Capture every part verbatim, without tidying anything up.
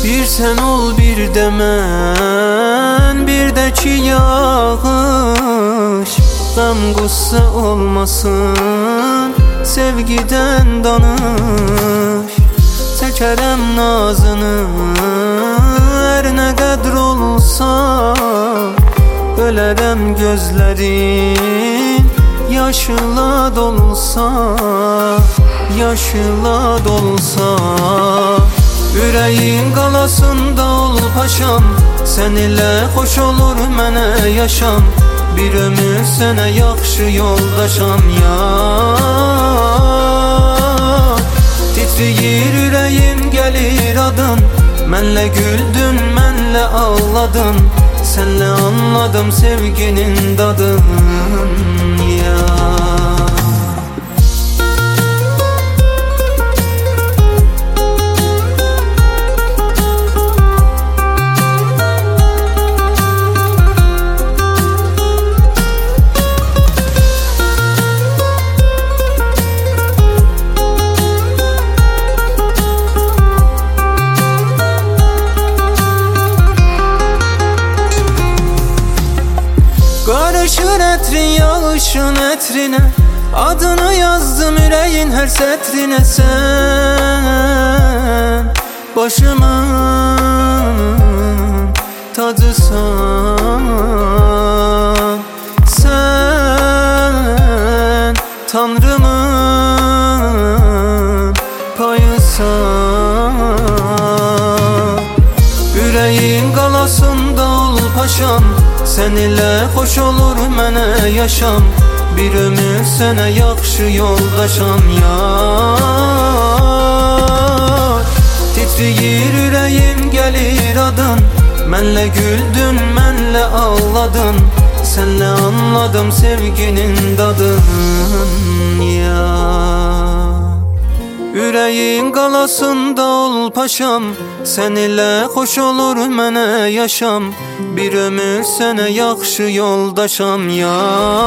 Bir sen ol bir de mən, bir də ki yağış. Qəm qüssə olmasın, sevgidən danış. Çəkərəm nazını, hər nə qədr olsa. Ölərəm gözlərin, yaşla dolsa. Yaşla dolsa. Ürəyin qalasında ol paşam, sən ilə xoş olur mənə yaşam. Bir ömür sənə yaxşı yoldaşam ya. Titriyir ürəyim, gəlir adın. Mənlə güldün, mənlə ağladın. Sənlə anladım sevginin dadın ya. Qarışır ətrin yağışın ətrinə, adını yazdım ürəyin hər sətrinə. Sən başımın tacısan, sən Tanrımın payısan. Ürəyin qalasında ol paşam, sən ilə xoş olur mənə yaşam. Bir ömür sənə yaxşı yoldaşam ya. Titriyir ürəyim, gəlir adın. Mənlə güldün, mənlə ağladın. Sənlə anladım sevginin dadın ya. Ürəyin qalasında ol paşam, sən ilə xoş olur mənə yaşam. Bir ömür sənə yaxşı yoldaşam ya.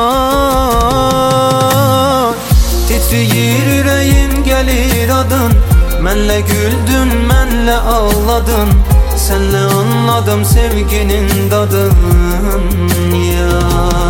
Titriyir ürəyim, gəlir adın. Mənlə güldün, mənlə ağladın. Sənlə anladım sevginin dadın ya.